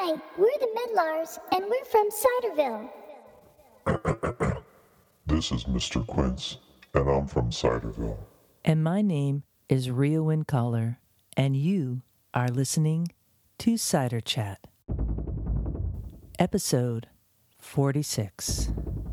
Hi, we're the Medlars, and we're from Ciderville. This is Mr. Quince, and I'm from Ciderville. And my name is Rio Wincaller, and you are listening to Cider Chat. Episode 46.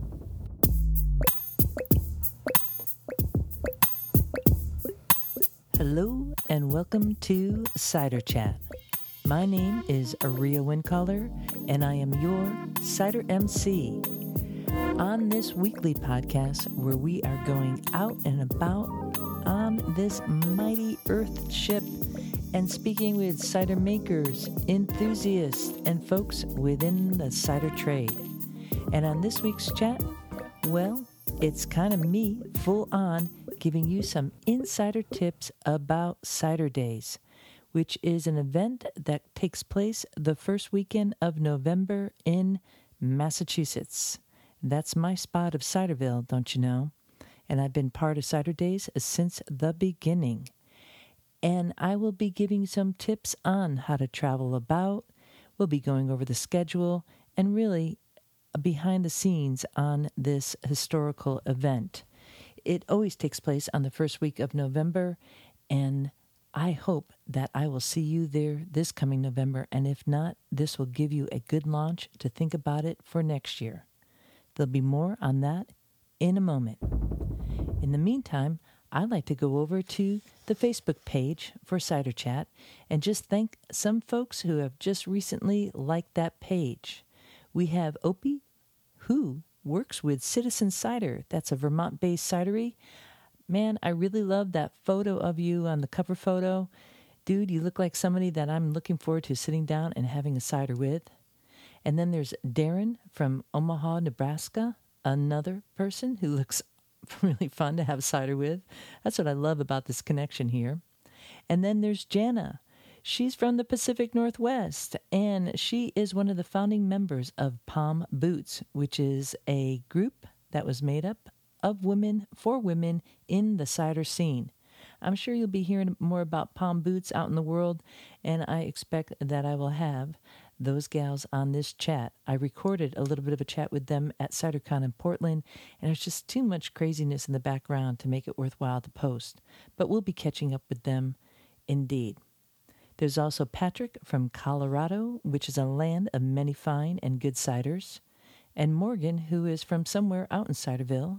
Hello, and welcome to Cider Chat. My name is Rio Wincaller, and I am your Cider MC. On this weekly podcast, where we are going out and about on this mighty earth ship and speaking with cider makers, enthusiasts, and folks within the cider trade. And on this week's chat, well, it's kind of me full on giving you some insider tips about Cider Days, which is an event that takes place the first weekend of November in Massachusetts. That's my spot of Ciderville, don't you know? And I've been part of Cider Days since the beginning. And I will be giving some tips on how to travel about. We'll be going over the schedule and really behind the scenes on this historical event. It always takes place on the first week of November, and I hope that I will see you there this coming November, and if not, this will give you a good launch to think about it for next year. There'll be more on that in a moment. In the meantime, I'd like to go over to the Facebook page for Cider Chat and just thank some folks who have just recently liked that page. We have Opie, who works with Citizen Cider. That's a Vermont-based cidery. Man, I really love that photo of you on the cover photo. Dude, you look like somebody that I'm looking forward to sitting down and having a cider with. And then there's Darren from Omaha, Nebraska, another person who looks really fun to have cider with. That's what I love about this connection here. And then there's Jana. She's from the Pacific Northwest, and she is one of the founding members of Palm Boots, which is a group that was made up of women for women in the cider scene. I'm sure you'll be hearing more about Palm Boots out in the world, and I expect that I will have those gals on this chat. I recorded a little bit of a chat with them at CiderCon in Portland, and there's just too much craziness in the background to make it worthwhile to post. But we'll be catching up with them indeed. There's also Patrick from Colorado, which is a land of many fine and good ciders, and Morgan, who is from somewhere out in Ciderville.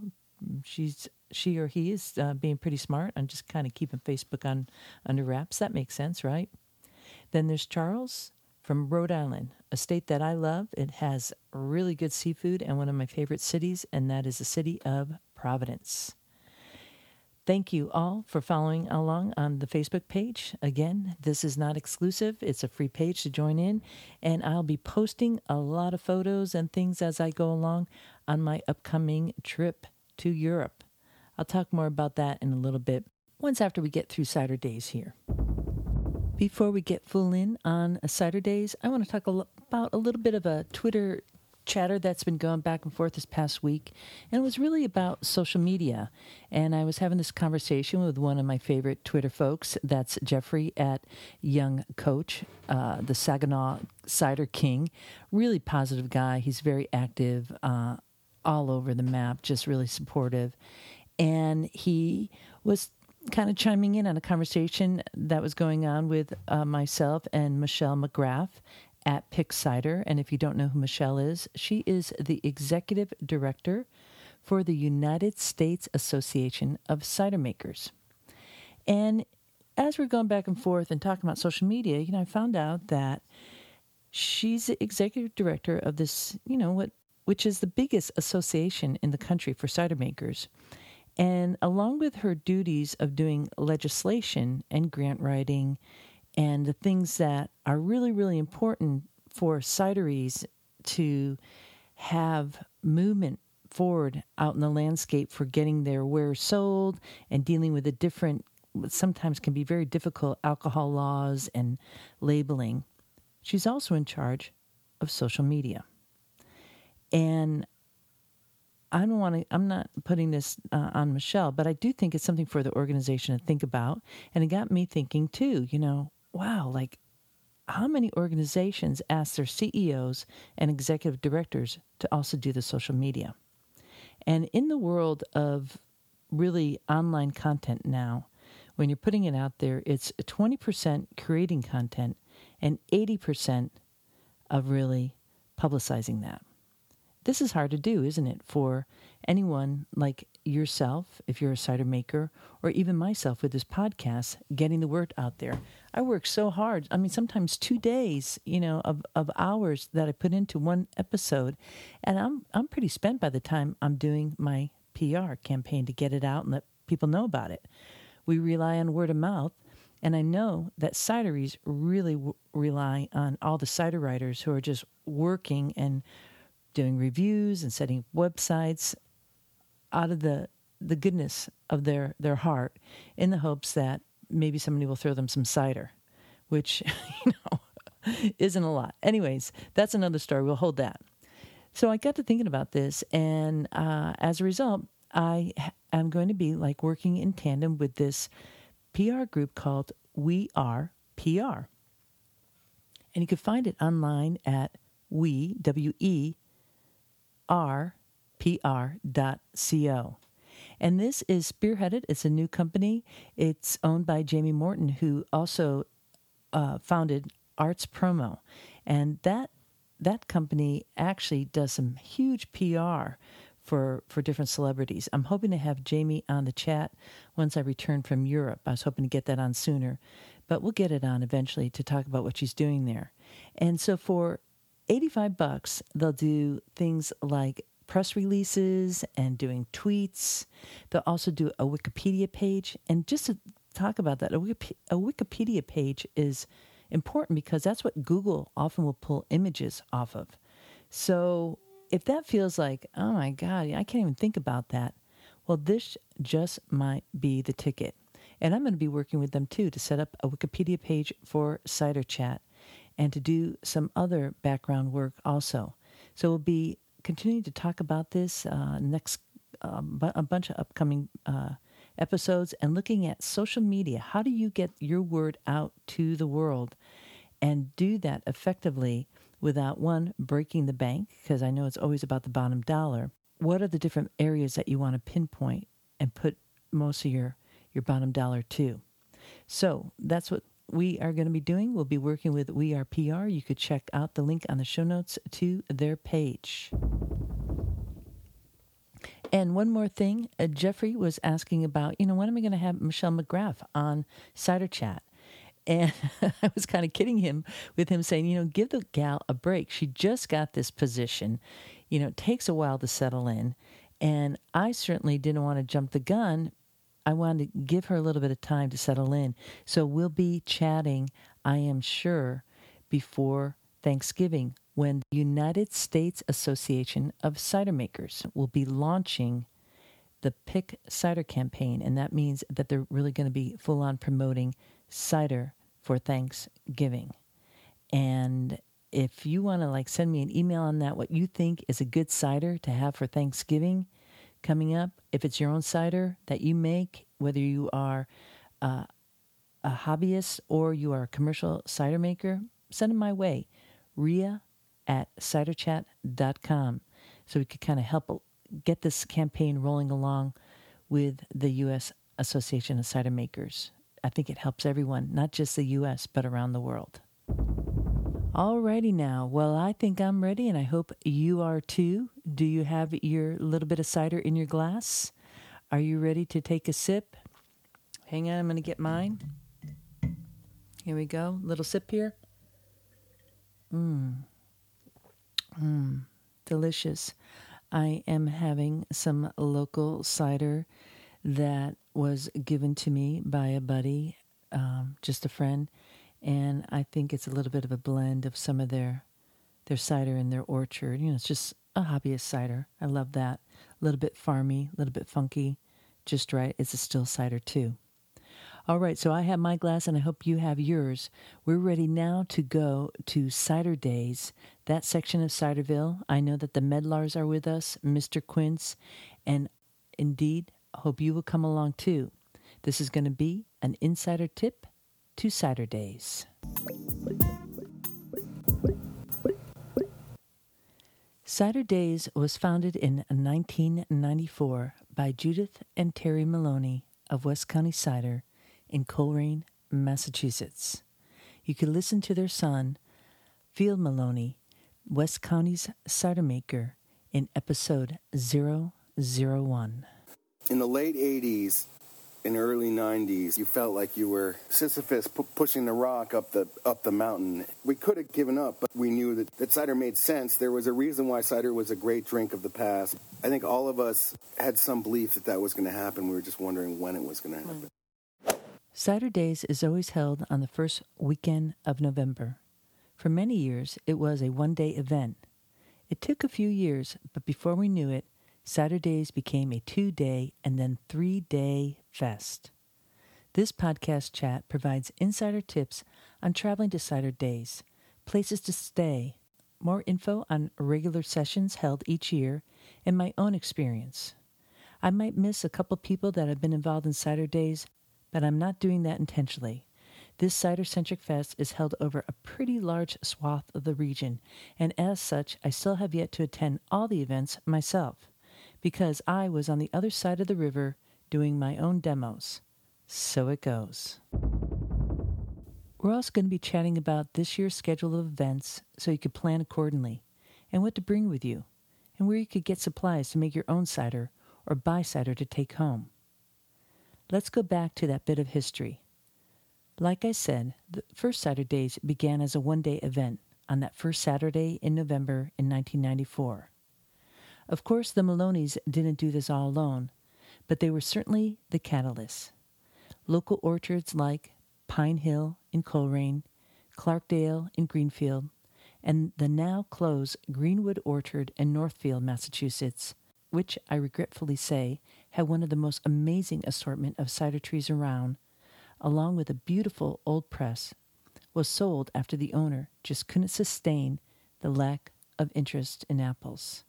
She or he is being pretty smart. I'm just kind of keeping Facebook under wraps. That makes sense, right? Then there's Charles from Rhode Island, a state that I love. It has really good seafood and one of my favorite cities, and that is the city of Providence. Thank you all for following along on the Facebook page. Again, this is not exclusive. It's a free page to join in, and I'll be posting a lot of photos and things as I go along on my upcoming trip to Europe. I'll talk more about that in a little bit, once after we get through Cider Days here. Before we get full in on Cider Days, I want to talk about a little bit of a Twitter chatter that's been going back and forth this past week, and it was really about social media. And I was having this conversation with one of my favorite Twitter folks. That's Jeffrey at Young Coach, the Saginaw Cider King. Really positive guy. He's very active all over the map, just really supportive. And he was kind of chiming in on a conversation that was going on with myself and Michelle McGrath at Pick Cider. And if you don't know who Michelle is, she is the executive director for the United States Association of Cider Makers. And as we're going back and forth and talking about social media, I found out that she's the executive director of this, which is the biggest association in the country for cider makers. And along with her duties of doing legislation and grant writing and the things that are really, really important for cideries to have movement forward out in the landscape for getting their wares sold and dealing with the different, sometimes can be very difficult alcohol laws and labeling. She's also in charge of social media. And I'm not putting this on Michelle, but I do think it's something for the organization to think about. And it got me thinking too, wow, like how many organizations ask their CEOs and executive directors to also do the social media? And in the world of really online content now, when you're putting it out there, it's 20% creating content and 80% of really publicizing that. This is hard to do, isn't it, for anyone like yourself, if you're a cider maker, or even myself with this podcast, getting the word out there. I work so hard. I mean, sometimes 2 days, of hours that I put into one episode, and I'm pretty spent by the time I'm doing my PR campaign to get it out and let people know about it. We rely on word of mouth, and I know that cideries really rely on all the cider writers who are just working and doing reviews and setting websites out of the goodness of their heart in the hopes that maybe somebody will throw them some cider, which, isn't a lot. Anyways, that's another story. We'll hold that. So I got to thinking about this, and as a result, I am going to be working in tandem with this PR group called We Are PR. And you can find it online at WERPR.co. And this is spearheaded. It's a new company. It's owned by Jamie Morton, who also founded Arts Promo. And that company actually does some huge PR for different celebrities. I'm hoping to have Jamie on the chat once I return from Europe. I was hoping to get that on sooner, but we'll get it on eventually to talk about what she's doing there. And so for $85, they'll do things like press releases and doing tweets. They'll also do a Wikipedia page. And just to talk about that, a Wikipedia page is important because that's what Google often will pull images off of. So if that feels like, oh my God, I can't even think about that, well, this just might be the ticket. And I'm going to be working with them too to set up a Wikipedia page for Cider Chat and to do some other background work also. So we'll be continuing to talk about this next a bunch of upcoming episodes and looking at social media. How do you get your word out to the world and do that effectively without, one, breaking the bank, because I know it's always about the bottom dollar. What are the different areas that you want to pinpoint and put most of your bottom dollar to? So that's what we are going to be doing. We'll be working with We Are PR. You could check out the link on the show notes to their page. And one more thing, Jeffrey was asking about, when am I going to have Michelle McGrath on Cider Chat? And I was kind of kidding him with him saying, give the gal a break. She just got this position. It takes a while to settle in. And I certainly didn't want to jump the gun. I wanted to give her a little bit of time to settle in. So we'll be chatting, I am sure, before Thanksgiving, when the United States Association of Cider Makers will be launching the Pick Cider campaign. And that means that they're really going to be full on promoting cider for Thanksgiving. And if you want to send me an email on that, what you think is a good cider to have for Thanksgiving coming up, if it's your own cider that you make, whether you are a hobbyist or you are a commercial cider maker, send them my way, ria@ciderchat.com, so we could kind of help get this campaign rolling along with the U.S. Association of Cider Makers. I think it helps everyone, not just the U.S., but around the world. Alrighty now. Well, I think I'm ready, and I hope you are too. Do you have your little bit of cider in your glass? Are you ready to take a sip? Hang on, I'm going to get mine. Here we go. Little sip here. Delicious. I am having some local cider that was given to me by a buddy, just a friend, and I think it's a little bit of a blend of some of their cider in their orchard. It's just a hobbyist cider. I love that. A little bit farmy, a little bit funky, just right. It's a still cider too. All right, so I have my glass, and I hope you have yours. We're ready now to go to Cider Days, that section of Ciderville. I know that the Medlars are with us, Mr. Quince, and indeed, hope you will come along too. This is going to be an insider tip to Cider Days. Cider Days was founded in 1994 by Judith and Terry Maloney of West County Cider in Coleraine, Massachusetts. You can listen to their son, Field Maloney, West County's cider maker, in episode 001. In the late 80s and early 90s, you felt like you were Sisyphus pushing the rock up the mountain. We could have given up, but we knew that cider made sense. There was a reason why cider was a great drink of the past. I think all of us had some belief that was going to happen. We were just wondering when it was going to happen. Cider Days is always held on the first weekend of November. For many years, it was a one-day event. It took a few years, but before we knew it, Cider Days became a 2-day and then 3-day fest. This podcast chat provides insider tips on traveling to Cider Days, places to stay, more info on regular sessions held each year, and my own experience. I might miss a couple people that have been involved in Cider Days, but I'm not doing that intentionally. This cider-centric fest is held over a pretty large swath of the region, and as such, I still have yet to attend all the events myself, because I was on the other side of the river doing my own demos. So it goes. We're also going to be chatting about this year's schedule of events so you can plan accordingly, and what to bring with you, and where you could get supplies to make your own cider or buy cider to take home. Let's go back to that bit of history. Like I said, the first Cider Days began as a one-day event on that first Saturday in November in 1994. Of course, the Maloneys didn't do this all alone, but they were certainly the catalyst. Local orchards like Pine Hill in Coleraine, Clarkdale in Greenfield, and the now-closed Greenwood Orchard in Northfield, Massachusetts, which I regretfully say had one of the most amazing assortment of cider trees around, along with a beautiful old press, was sold after the owner just couldn't sustain the lack of interest in apples.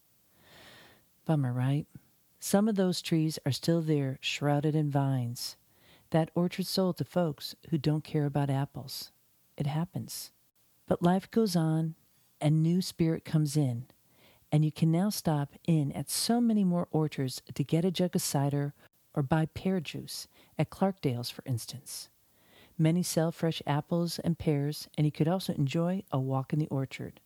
Bummer, right? Some of those trees are still there, shrouded in vines. That orchard sold to folks who don't care about apples. It happens. But life goes on, and new spirit comes in, and you can now stop in at so many more orchards to get a jug of cider or buy pear juice at Clarkdale's, for instance. Many sell fresh apples and pears, and you could also enjoy a walk in the orchard.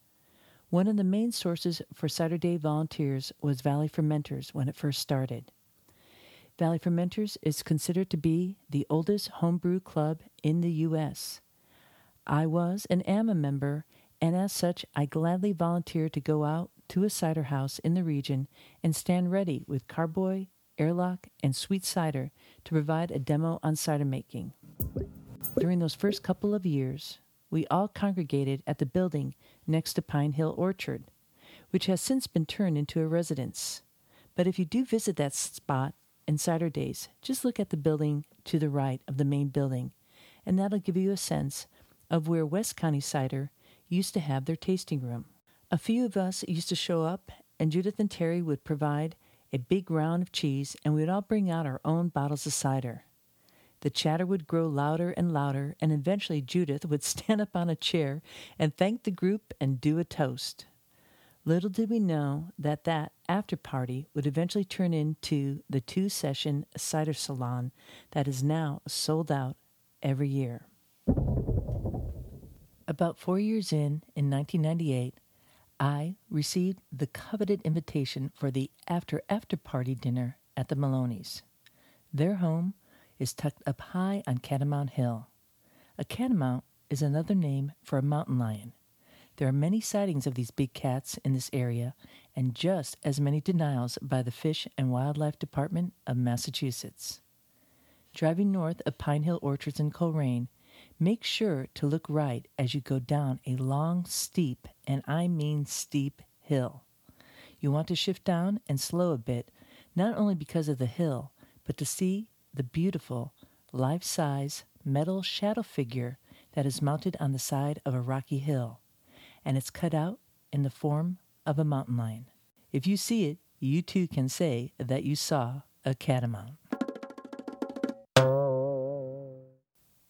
One of the main sources for Cider Day volunteers was Valley Fermenters when it first started. Valley Fermenters is considered to be the oldest homebrew club in the U.S. I was and am a member, and as such, I gladly volunteered to go out to a cider house in the region and stand ready with carboy, airlock, and sweet cider to provide a demo on cider making. During those first couple of years, we all congregated at the building next to Pine Hill Orchard, which has since been turned into a residence. But if you do visit that spot in Cider Days, just look at the building to the right of the main building, and that'll give you a sense of where West County Cider used to have their tasting room. A few of us used to show up, and Judith and Terry would provide a big round of cheese, and we would all bring out our own bottles of cider. The chatter would grow louder and louder, and eventually Judith would stand up on a chair and thank the group and do a toast. Little did we know that after party would eventually turn into the 2-session cider salon that is now sold out every year. About 4 years in 1998, I received the coveted invitation for the after-party dinner at the Maloneys. Their home is tucked up high on Catamount Hill. A catamount is another name for a mountain lion. There are many sightings of these big cats in this area, and just as many denials by the Fish and Wildlife Department of Massachusetts. Driving north of Pine Hill Orchards in Coleraine, make sure to look right as you go down a long, steep, and I mean steep, hill. You want to shift down and slow a bit, not only because of the hill, but to see the beautiful, life-size metal shadow figure that is mounted on the side of a rocky hill, and it's cut out in the form of a mountain lion. If you see it, you too can say that you saw a catamount.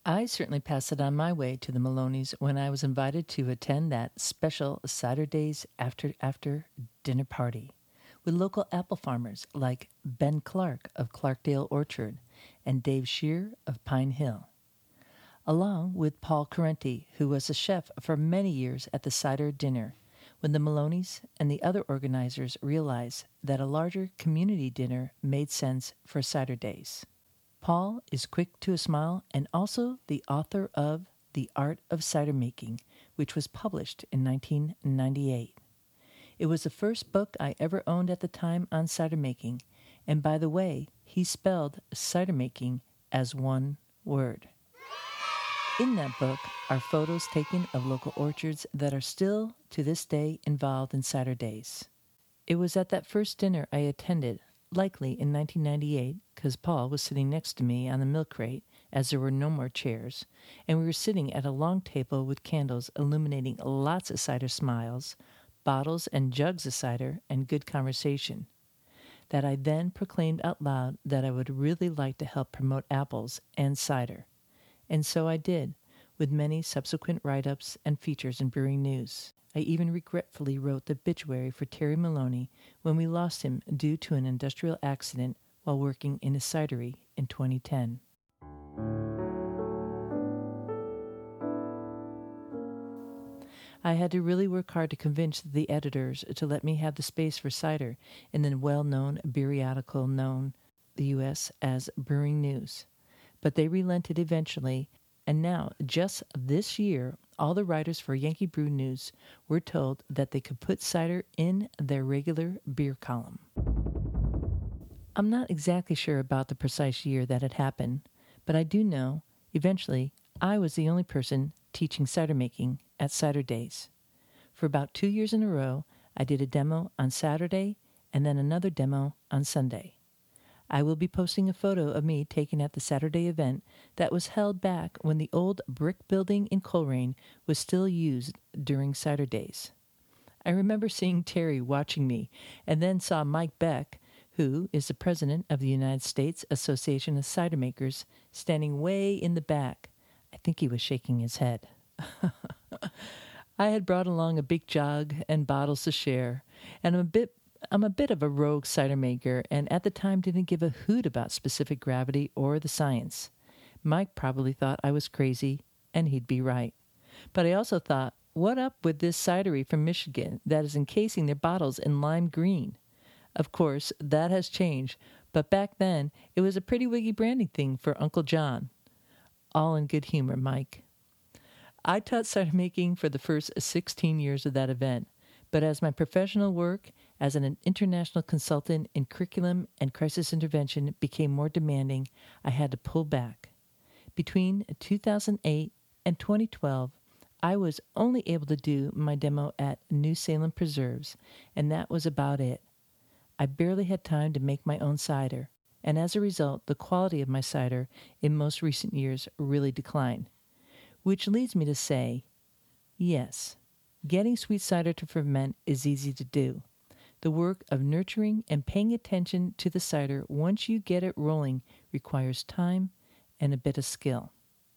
I certainly passed it on my way to the Maloney's when I was invited to attend that special Cider Days after dinner party with local apple farmers like Ben Clark of Clarkdale Orchard and Dave Shear of Pine Hill, along with Paul Carenti, who was a chef for many years at the cider dinner, when the Maloney's and the other organizers realized that a larger community dinner made sense for Cider Days. Paul is quick to a smile and also the author of The Art of Cider Making, which was published in 1998. It was the first book I ever owned at the time on cider making, and by the way, he spelled cider making as one word. In that book are photos taken of local orchards that are still, to this day, involved in Cider Days. It was at that first dinner I attended, likely in 1998, because Paul was sitting next to me on the milk crate, as there were no more chairs, and we were sitting at a long table with candles illuminating lots of cider smiles, bottles and jugs of cider, and good conversation, that I then proclaimed out loud that I would really like to help promote apples and cider. And so I did, with many subsequent write-ups and features in Brewing News. I even regretfully wrote the obituary for Terry Maloney when we lost him due to an industrial accident while working in a cidery in 2010. I had to really work hard to convince the editors to let me have the space for cider in the well-known periodical known the U.S. as Brewing News. But they relented eventually, and now, just this year, all the writers for Yankee Brew News were told that they could put cider in their regular beer column. I'm not exactly sure about the precise year that it happened, but I do know, eventually, I was the only person teaching cider making at Cider Days. For about 2 years in a row, I did a demo on Saturday and then another demo on Sunday. I will be posting a photo of me taken at the Saturday event that was held back when the old brick building in Coleraine was still used during Cider Days. I remember seeing Terry watching me and then saw Mike Beck, who is the president of the United States Association of Cider Makers, standing way in the back. I think he was shaking his head. I had brought along a big jug and bottles to share, and I'm a bit of a rogue cider maker, and at the time didn't give a hoot about specific gravity or the science. Mike probably thought I was crazy, and he'd be right. But I also thought, what up with this cidery from Michigan that is encasing their bottles in lime green? Of course, that has changed, but back then, it was a pretty wiggy branding thing for Uncle John. All in good humor, Mike. I taught cider making for the first 16 years of that event, but as my professional work as an international consultant in curriculum and crisis intervention became more demanding, I had to pull back. Between 2008 and 2012, I was only able to do my demo at New Salem Preserves, and that was about it. I barely had time to make my own cider, and as a result, the quality of my cider in most recent years really declined. Which leads me to say, yes, getting sweet cider to ferment is easy to do. The work of nurturing and paying attention to the cider once you get it rolling requires time and a bit of skill.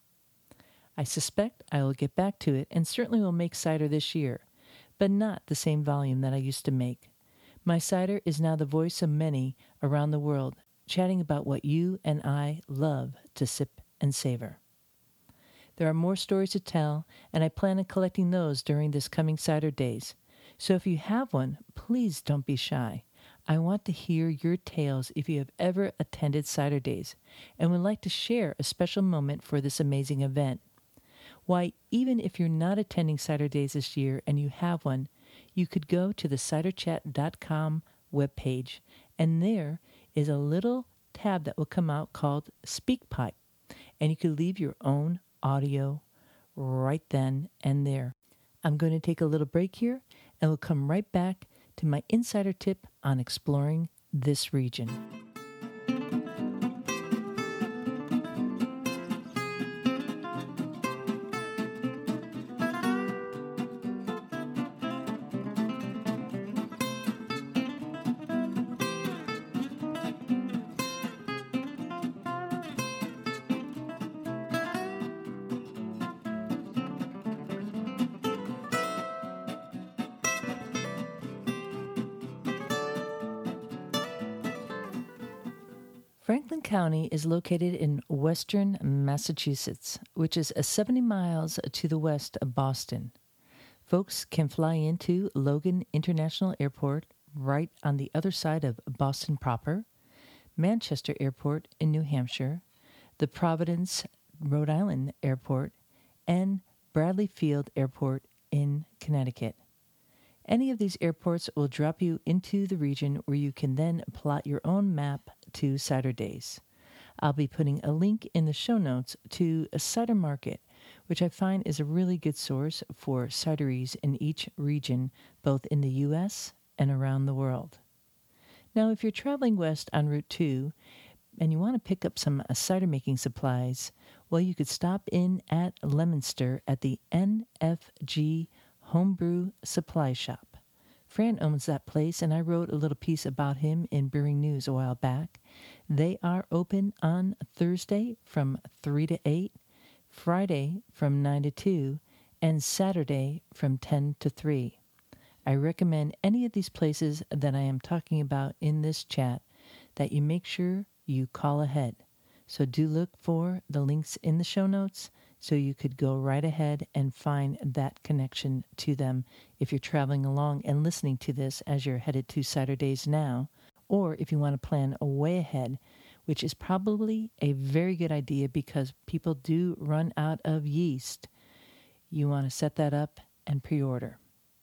I suspect I will get back to it and certainly will make cider this year, but not the same volume that I used to make. My cider is now the voice of many around the world, chatting about what you and I love to sip and savor. There are more stories to tell, and I plan on collecting those during this coming Cider Days. So if you have one, please don't be shy. I want to hear your tales if you have ever attended Cider Days and would like to share a special moment for this amazing event. Why, even if you're not attending Cider Days this year and you have one, you could go to the ciderchat.com webpage, and there is a little tab that will come out called SpeakPipe, and you could leave your own audio right then and there. I'm going to take a little break here, and we'll come right back to my insider tip on exploring this region. Franklin County is located in western Massachusetts, which is 70 miles to the west of Boston. Folks can fly into Logan International Airport right on the other side of Boston proper, Manchester Airport in New Hampshire, the Providence, Rhode Island Airport, and Bradley Field Airport in Connecticut. Any of these airports will drop you into the region where you can then plot your own map to Cider Days. I'll be putting a link in the show notes to a cider market, which I find is a really good source for cideries in each region, both in the U.S. and around the world. Now, if you're traveling west on Route 2 and you want to pick up some cider making supplies, well, you could stop in at Leominster at the NFG Homebrew Supply Shop. Fran owns that place, and I wrote a little piece about him in Brewing News a while back. They are open on Thursday from 3 to 8, Friday from 9 to 2, and Saturday from 10 to 3. I recommend any of these places that I am talking about in this chat that you make sure you call ahead. So do look for the links in the show notes so you could go right ahead and find that connection to them if you're traveling along and listening to this as you're headed to Cider Days now, or if you want to plan a way ahead, which is probably a very good idea because people do run out of yeast. You want to set that up and pre-order.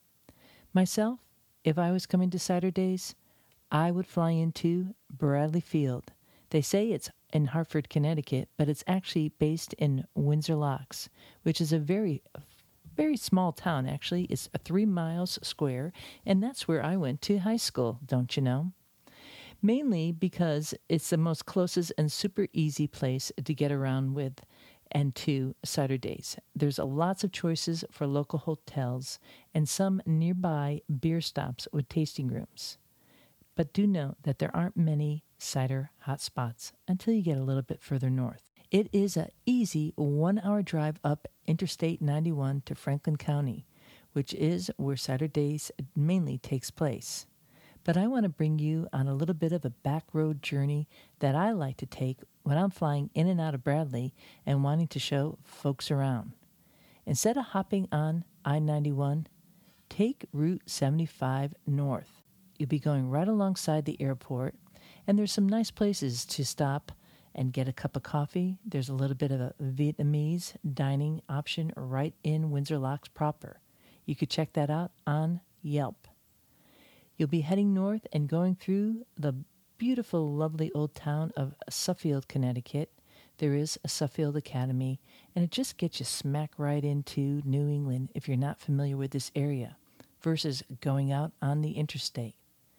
Myself, if I was coming to Cider Days, I would fly into Bradley Field. They say it's in Hartford, Connecticut, but it's actually based in Windsor Locks, which is a very small town, actually. It's 3 miles square, and that's where I went to high school, don't you know? Mainly because it's the most closest and super easy place to get around with and to Cider Days. There's lots of choices for local hotels and some nearby beer stops with tasting rooms. But do note that there aren't many cider hot spots until you get a little bit further north. It is an easy 1-hour drive up Interstate 91 to Franklin County, which is where Cider Days mainly takes place. But I want to bring you on a little bit of a back road journey that I like to take when I'm flying in and out of Bradley and wanting to show folks around. Instead of hopping on I-91, take Route 75 north. You'll be going right alongside the airport, and there's some nice places to stop and get a cup of coffee. There's a little bit of a Vietnamese dining option right in Windsor Locks proper. You could check that out on Yelp. You'll be heading north and going through the beautiful, lovely old town of Suffield, Connecticut. There is a Suffield Academy, and it just gets you smack right into New England if you're not familiar with this area, versus going out on the interstate.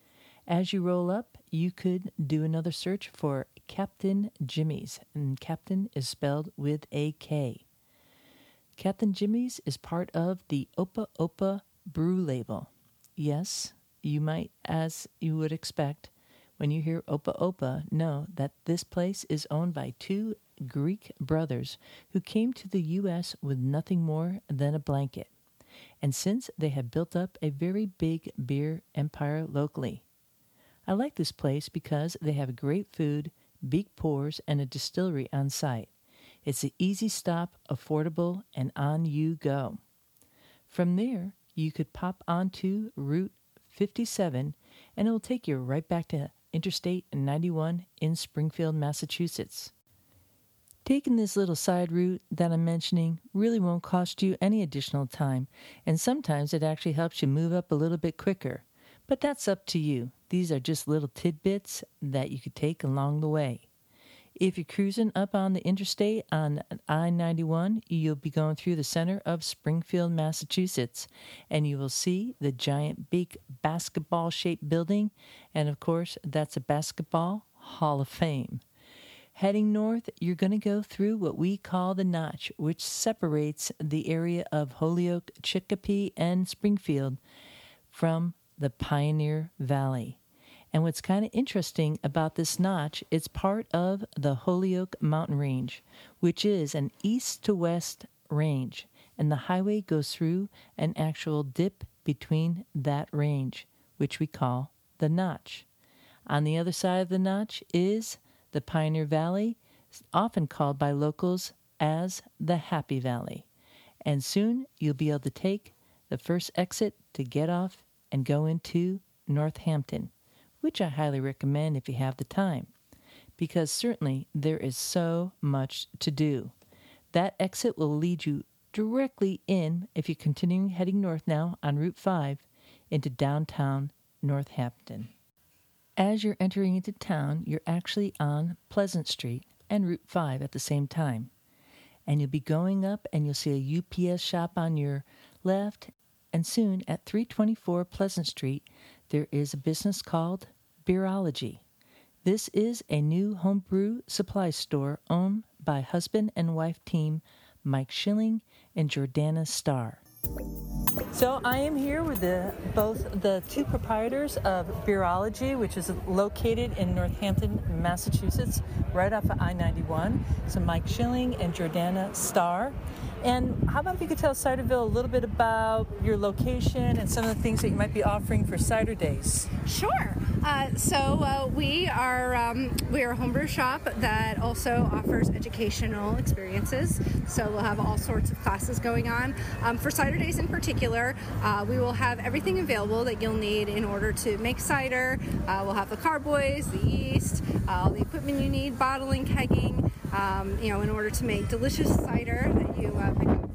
As you roll up, you could do another search for Captain Jimmy's, and Captain is spelled with a K. Captain Jimmy's is part of the Opa Opa brew label. Yes, you might, as you would expect, when you hear Opa Opa, know that this place is owned by 2 Greek brothers who came to the U.S. with nothing more than a blanket. And since they have built up a very big beer empire locally. I like this place because they have great food, big pours, and a distillery on site. It's an easy stop, affordable, and on you go. From there, you could pop onto Route 57, and it will take you right back to Interstate 91 in Springfield, Massachusetts. Taking this little side route that I'm mentioning really won't cost you any additional time, and sometimes it actually helps you move up a little bit quicker. But that's up to you. These are just little tidbits that you could take along the way. If you're cruising up on the interstate on I-91, you'll be going through the center of Springfield, Massachusetts, and you will see the giant big basketball-shaped building, and of course, that's a Basketball Hall of Fame. Heading north, you're going to go through what we call the Notch, which separates the area of Holyoke, Chicopee, and Springfield from the Pioneer Valley. And what's kind of interesting about this notch, it's part of the Holyoke Mountain Range, which is an east to west range, and the highway goes through an actual dip between that range, which we call the Notch. On the other side of the Notch is the Pioneer Valley is often called by locals as the Happy Valley. And soon you'll be able to take the first exit to get off and go into Northampton, which I highly recommend if you have the time, because certainly there is so much to do. That exit will lead you directly in, if you're continuing heading north now on Route 5, into downtown Northampton. As you're entering into town, you're actually on Pleasant Street and Route 5 at the same time. And you'll be going up and you'll see a UPS shop on your left, and soon at 324 Pleasant Street, there is a business called Beerology. This is a new homebrew supply store owned by husband and wife team Mike Schilling and Jordana Starr. So I am here with both the two proprietors of Beerology, which is located in Northampton, Massachusetts, right off of I-91. So Mike Schilling and Jordana Starr. And how about if you could tell Ciderville a little bit about your location and some of the things that you might be offering for Cider Days? Sure. We are a homebrew shop that also offers educational experiences. So we'll have all sorts of classes going on. For Cider Days in particular, we will have everything available that you'll need in order to make cider. We'll have the carboys, the yeast, all the equipment you need, bottling, kegging, in order to make delicious cider that you pick up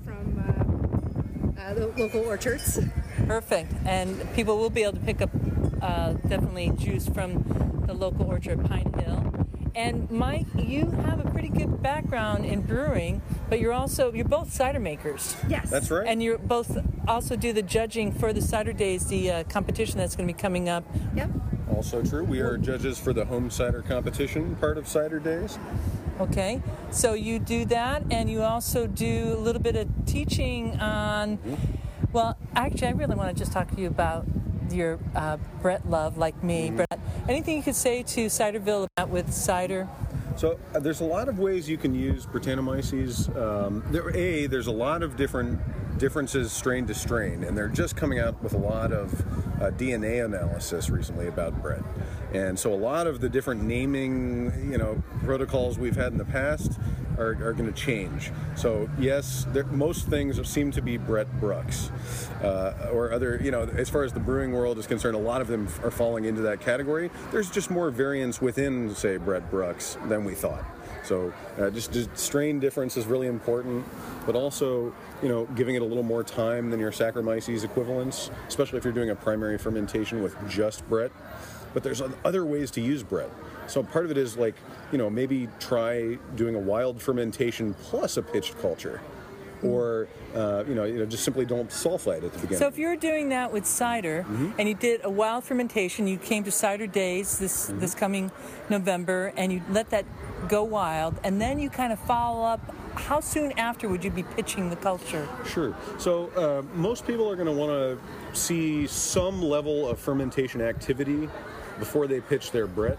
from the local orchards. Perfect. And people will be able to pick up definitely juice from the local orchard, Pine Hill. And Mike, you have a pretty good background in brewing, but you're both cider makers. Yes. That's right. And you both also do the judging for the Cider Days, the competition that's going to be coming up. Yep. Also true. We are judges for the home cider competition part of Cider Days. Okay, so you do that, and you also do a little bit of teaching on, well, actually, I really want to just talk to you about your Brett love, like me. Brett, anything you could say to Ciderville about with cider? So there's a lot of ways you can use Brettanomyces. There's a lot of differences strain to strain, and they're just coming out with a lot of DNA analysis recently about Brett. And so a lot of the different naming, protocols we've had in the past are going to change. So yes, most things seem to be Brett Brooks, or other, as far as the brewing world is concerned, a lot of them are falling into that category. There's just more variance within, say, Brett Brooks than we thought. So just strain difference is really important, but also, giving it a little more time than your Saccharomyces equivalents, especially if you're doing a primary fermentation with just Brett. But there's other ways to use Brett. So part of it is maybe try doing a wild fermentation plus a pitched culture. Or, just simply don't sulfite at the beginning. So if you're doing that with cider, and you did a wild fermentation, you came to Cider Days this coming November, and you let that go wild, and then you kind of follow up, how soon after would you be pitching the culture? Sure. So most people are going to want to see some level of fermentation activity before they pitch their Brett.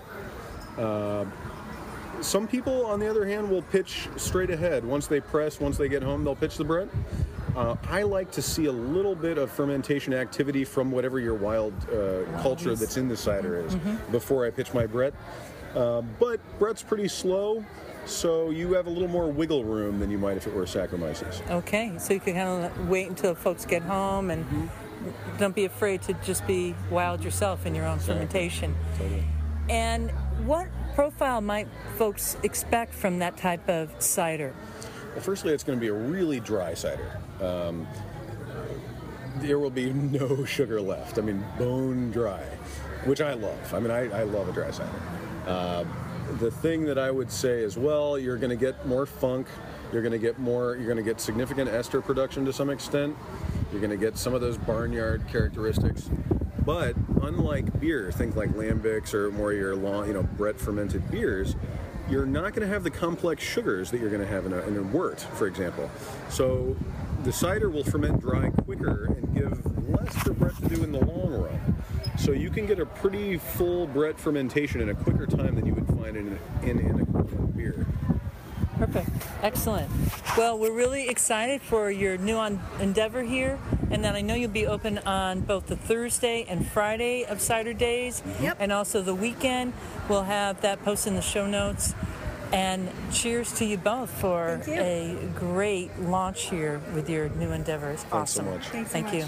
Some people, on the other hand, will pitch straight ahead. Once they get home, they'll pitch the Brett. I like to see a little bit of fermentation activity from whatever your wild culture that's in the cider is before I pitch my Brett. But Brett's pretty slow, so you have a little more wiggle room than you might if it were Saccharomyces. Okay, so you can kind of wait until folks get home and don't be afraid to just be wild yourself in your own fermentation. Totally. And what profile might folks expect from that type of cider? Well, firstly, it's going to be a really dry cider. There will be no sugar left. Bone dry, which I love. I love a dry cider. The thing that I would say as well, you're going to get more funk. You're going to get significant ester production to some extent. You're going to get some of those barnyard characteristics. But unlike beer, think like lambics or more your long, Brett fermented beers, you're not going to have the complex sugars that you're going to have in a wort, for example. So the cider will ferment dry quicker and give less for Brett to do in the long run. So you can get a pretty full Brett fermentation in a quicker time than you would find in an equivalent beer. Perfect. Excellent. Well, we're really excited for your new endeavor here And then I know you'll be open on both the Thursday and Friday of Cider Days. Yep. And also the weekend. We'll have that posted in the show notes. And cheers to you both for Thank you. a great launch here with your new endeavors. Thanks so Awesome. much. Thanks so Thank much.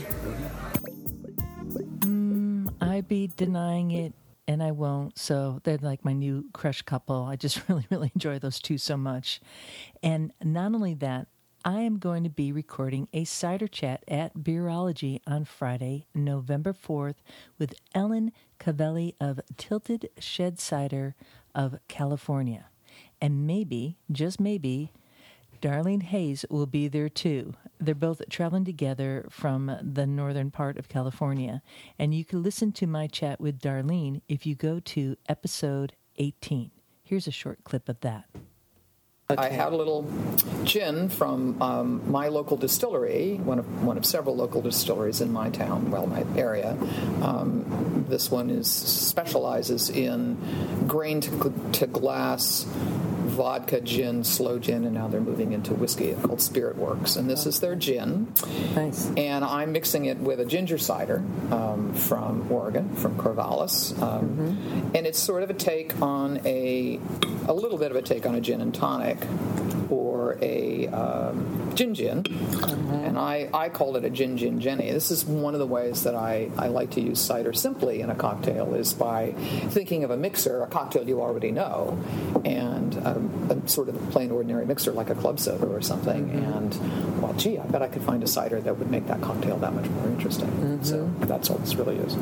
you. I'd be denying it, and I won't. So they're like my new crush couple. I just really, really enjoy those two so much. And not only that, I am going to be recording a cider chat at Beerology on Friday, November 4th, with Ellen Cavelli of Tilted Shed Cider of California. And maybe, just maybe, Darlene Hayes will be there too. They're both traveling together from the northern part of California. And you can listen to my chat with Darlene if you go to episode 18. Here's a short clip of that. I had a little gin from my local distillery, one of several local distilleries in my town, well, my area. This one specializes in grain to glass vodka, gin, slow gin, and now they're moving into whiskey called Spirit Works. And this is their gin. Nice. And I'm mixing it with a ginger cider from Oregon, from Corvallis. And it's sort of a take on a little bit of a take on a gin and tonic or a gin. And I called it a gin Jenny. This is one of the ways that I like to use cider simply in a cocktail is by thinking of a mixer, a cocktail you already know, and a sort of plain ordinary mixer like a club soda or something. And, well, gee, I bet I could find a cider that would make that cocktail that much more interesting. So that's all this really is.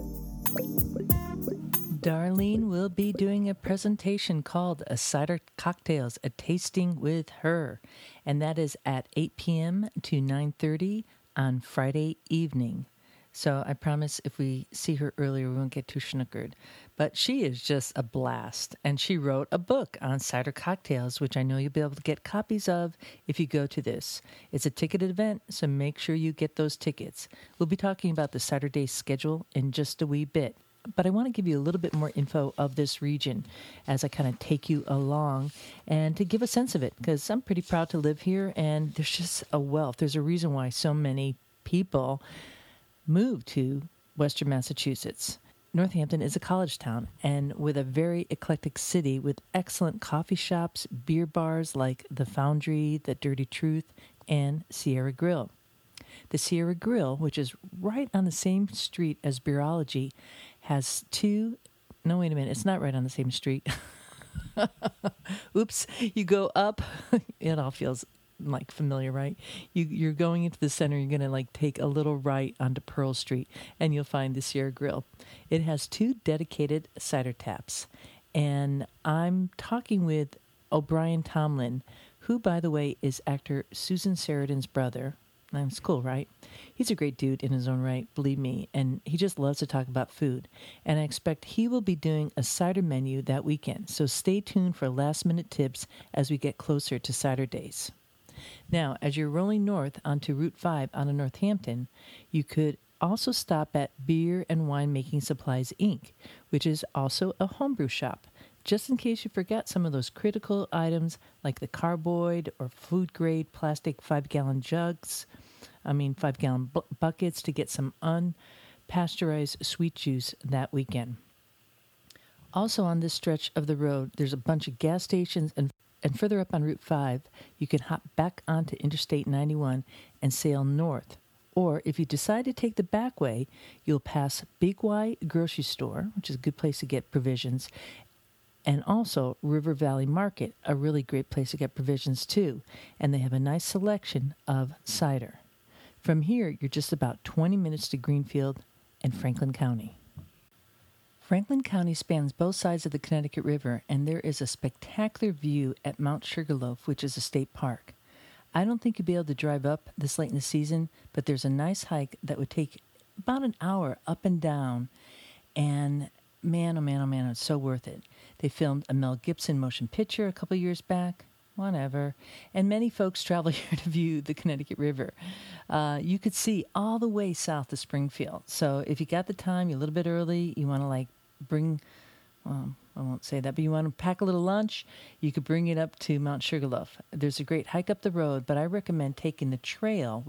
Darlene will be doing a presentation called A Cider Cocktails, A Tasting with Her. And that is at 8 p.m. to 9:30 on Friday evening. So I promise if we see her earlier, we won't get too snookered. But she is just a blast. And she wrote a book on cider cocktails, which I know you'll be able to get copies of if you go to this. It's a ticketed event, so make sure you get those tickets. We'll be talking about the Cider Day schedule in just a wee bit. But I want to give you a little bit more info of this region as I kind of take you along and to give a sense of it, because I'm pretty proud to live here, and there's just a wealth. There's a reason why so many people move to Western Massachusetts. Northampton is a college town, and with a very eclectic city with excellent coffee shops, beer bars like The Foundry, The Dirty Truth, and Sierra Grill. The Sierra Grill, which is right on the same street as Beerology, has no, wait a minute, it's not right on the same street. Oops, you go up, it all feels like familiar, right? You're going into the center, you're going to like take a little right onto Pearl Street, and you'll find the Sierra Grill. It has 2 dedicated cider taps, and I'm talking with O'Brien Tomlin, who, by the way, is actor Susan Sarandon's brother. That's cool, right? He's a great dude in his own right, believe me, and he just loves to talk about food. And I expect he will be doing a cider menu that weekend, so stay tuned for last-minute tips as we get closer to Cider Days. Now, as you're rolling north onto Route 5 out of Northampton, you could also stop at Beer and Winemaking Supplies, Inc., which is also a homebrew shop, just in case you forgot some of those critical items like the carboy or food-grade plastic 5-gallon jugs, 5-gallon buckets to get some unpasteurized sweet juice that weekend. Also on this stretch of the road, there's a bunch of gas stations, and further up on Route 5, you can hop back onto Interstate 91 and sail north. Or if you decide to take the back way, you'll pass Big Y Grocery Store, which is a good place to get provisions, and also River Valley Market, a really great place to get provisions too. And they have a nice selection of cider. From here, you're just about 20 minutes to Greenfield and Franklin County. Franklin County spans both sides of the Connecticut River, and there is a spectacular view at Mount Sugarloaf, which is a state park. I don't think you'll be able to drive up this late in the season, but there's a nice hike that would take about an hour up and down, and man, oh man, oh man, it's so worth it. They filmed a Mel Gibson motion picture a couple years back, whatever, and many folks travel here to view the Connecticut River. You could see all the way south to Springfield. So if you got the time, you're a little bit early, you want to bring, well, I won't say that, but you want to pack a little lunch, you could bring it up to Mount Sugarloaf. There's a great hike up the road, but I recommend taking the trail, which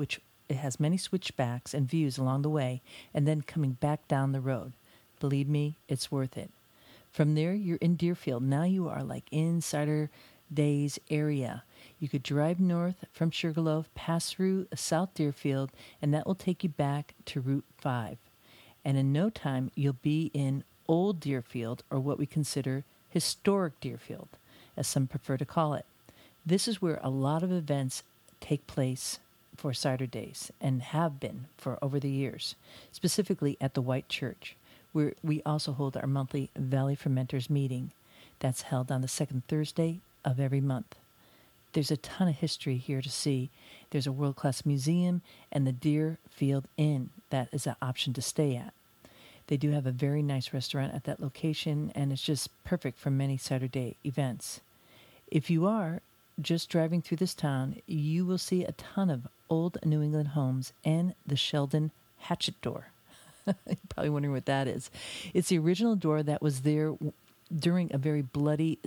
It has many switchbacks and views along the way, and then coming back down the road. Believe me, it's worth it. From there, you're in Deerfield. Now you are like in Cider Days area. You could drive north from Sugarloaf, pass through South Deerfield, and that will take you back to Route 5. And in no time, you'll be in Old Deerfield, or what we consider historic Deerfield, as some prefer to call it. This is where a lot of events take place for Cider Days and have been for over the years, specifically at the White Church, where we also hold our monthly Valley Fermenters meeting. That's held on the second Thursday of every month. There's a ton of history here to see. There's a world-class museum and the Deerfield Inn that is an option to stay at. They do have a very nice restaurant at that location, and it's just perfect for many Cider Day events. If you are just driving through this town, you will see a ton of old New England homes and the Sheldon Hatchet Door. You're probably wondering what that is. It's the original door that was there during a very bloody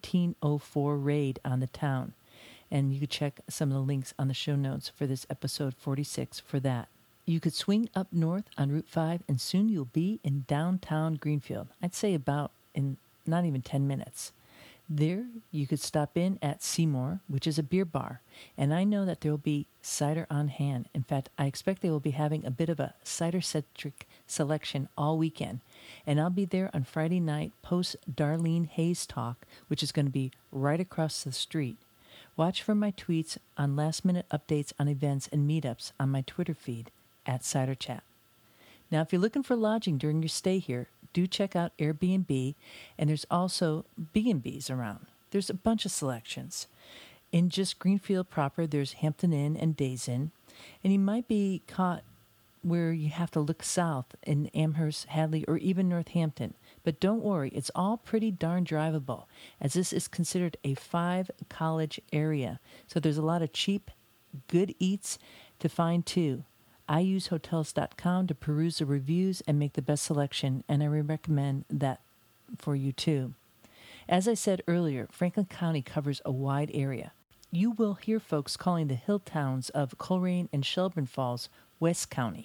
1704 raid on the town. And you could check some of the links on the show notes for this episode 46 for that. You could swing up north on Route 5, and soon you'll be in downtown Greenfield. I'd say about in not even 10 minutes. There, you could stop in at Seymour, which is a beer bar, and I know that there will be cider on hand. In fact, I expect they will be having a bit of a cider-centric selection all weekend, and I'll be there on Friday night post Darlene Hayes Talk, which is going to be right across the street. Watch for my tweets on last-minute updates on events and meetups on my Twitter feed at Cider Chat. Now, if you're looking for lodging during your stay here, do check out Airbnb, and there's also B&Bs around. There's a bunch of selections. In just Greenfield proper, there's Hampton Inn and Days Inn, and you might be caught where you have to look south in Amherst, Hadley, or even Northampton. But don't worry, it's all pretty darn drivable, as this is considered a 5-college area. So there's a lot of cheap, good eats to find too. I use Hotels.com to peruse the reviews and make the best selection, and I recommend that for you too. As I said earlier, Franklin County covers a wide area. You will hear folks calling the hill towns of Coleraine and Shelburne Falls West County,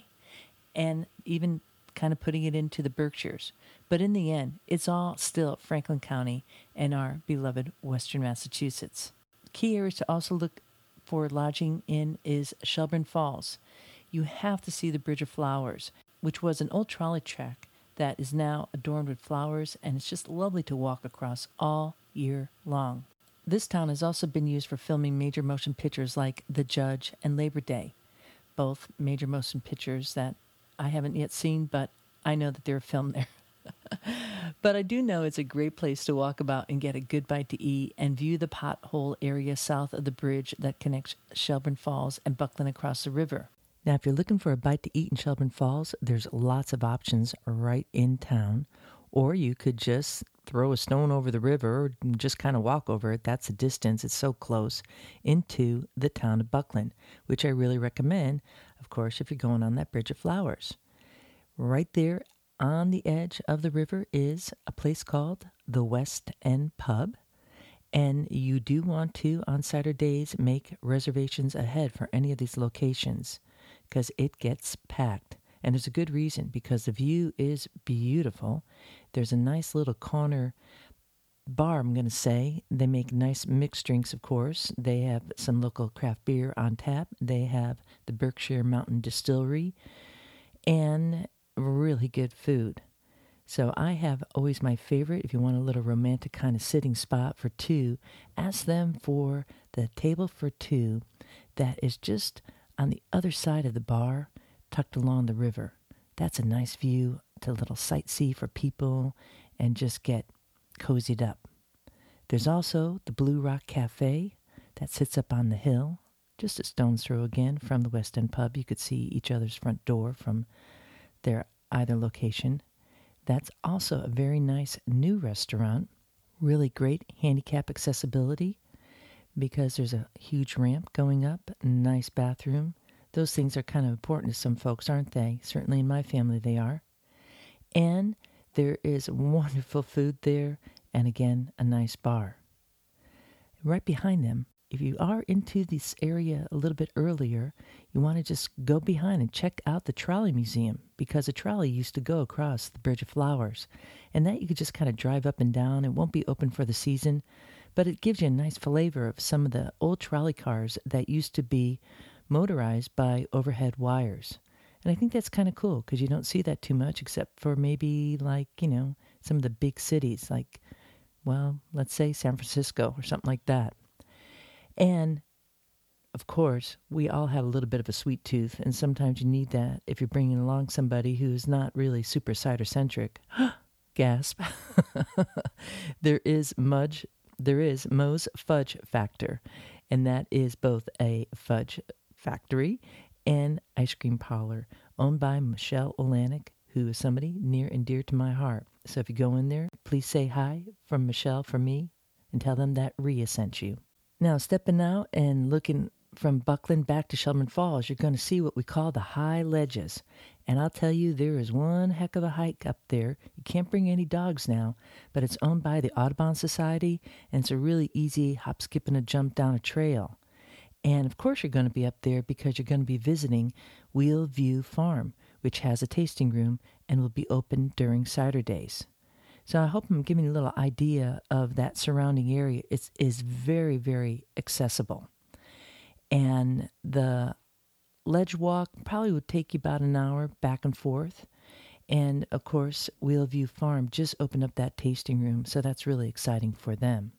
and even kind of putting it into the Berkshires. But in the end, it's all still Franklin County and our beloved Western Massachusetts. Key areas to also look for lodging in is Shelburne Falls. You have to see the Bridge of Flowers, which was an old trolley track that is now adorned with flowers, and it's just lovely to walk across all year long. This town has also been used for filming major motion pictures like The Judge and Labor Day, both major motion pictures that I haven't yet seen, but I know that they're filmed there. But I do know it's a great place to walk about and get a good bite to eat and view the pothole area south of the bridge that connects Shelburne Falls and Buckland across the river. Now, if you're looking for a bite to eat in Shelburne Falls, there's lots of options right in town. Or you could just throw a stone over the river or just kind of walk over it. That's the distance. It's so close into the town of Buckland, which I really recommend, of course, if you're going on that Bridge of Flowers. Right there on the edge of the river is a place called the West End Pub. And you do want to, on Cider Days, make reservations ahead for any of these locations, because it gets packed. And there's a good reason, because the view is beautiful. There's a nice little corner bar, I'm going to say. They make nice mixed drinks, of course. They have some local craft beer on tap. They have the Berkshire Mountain Distillery and really good food. So I have always my favorite, if you want a little romantic kind of sitting spot for two, ask them for the table for two that is just on the other side of the bar, tucked along the river. That's a nice view to a little sightsee for people and just get cozied up. There's also the Blue Rock Cafe that sits up on the hill, just a stone's throw again from the West End Pub. You could see each other's front door from their either location. That's also a very nice new restaurant. Really great handicap accessibility because there's a huge ramp going up, nice bathroom. Those things are kind of important to some folks, aren't they? Certainly in my family they are. And there is wonderful food there, and again, a nice bar. Right behind them if you are into this area a little bit earlier, you want to just go behind and check out the Trolley Museum, because a trolley used to go across the Bridge of Flowers. And that you could just kind of drive up and down. It won't be open for the season, but it gives you a nice flavor of some of the old trolley cars that used to be motorized by overhead wires. And I think that's kind of cool, because you don't see that too much, except for maybe like, some of the big cities, like, well, let's say San Francisco or something like that. And, of course, we all have a little bit of a sweet tooth, and sometimes you need that if you're bringing along somebody who's not really super cider-centric. Gasp. There is Moe's Fudge Factor, and that is both a fudge factory and ice cream parlor owned by Michelle Olanek, who is somebody near and dear to my heart. So if you go in there, please say hi from Michelle from me and tell them that Rhea sent you. Now, stepping out and looking from Buckland back to Shelburne Falls, you're going to see what we call the high ledges. And I'll tell you, there is one heck of a hike up there. You can't bring any dogs now, but it's owned by the Audubon Society, and it's a really easy hop, skip, and a jump down a trail. And, of course, you're going to be up there because you're going to be visiting Wheel View Farm, which has a tasting room and will be open during cider days. So I hope I'm giving you a little idea of that surrounding area. It is very, very accessible. And the ledge walk probably would take you about an hour back and forth. And, of course, Wheelview Farm just opened up that tasting room, so that's really exciting for them.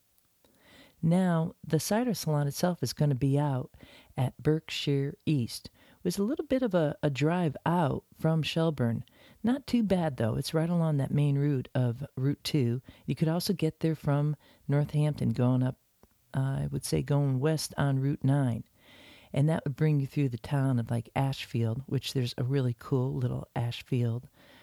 Now, the cider salon itself is going to be out at Berkshire East. It was a little bit of a drive out from Shelburne. Not too bad, though. It's right along that main route of Route 2. You could also get there from Northampton going up, I would say going west on Route 9. And that would bring you through the town of like Ashfield, which there's a really cool little Ashfield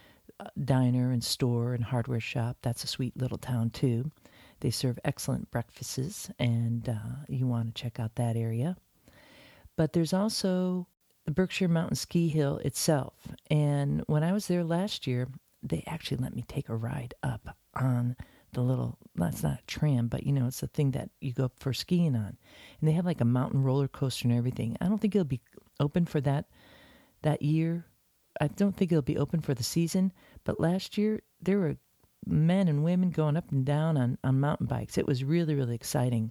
diner and store and hardware shop. That's a sweet little town, too. They serve excellent breakfasts, and you want to check out that area. But there's also the Berkshire Mountain Ski Hill itself. And when I was there last year, they actually let me take a ride up on the little, that's not a tram, but, it's the thing that you go up for skiing on. And they have like a mountain roller coaster and everything. I don't think it'll be open for that year. I don't think it'll be open for the season. But last year, there were men and women going up and down on mountain bikes. It was really, really exciting.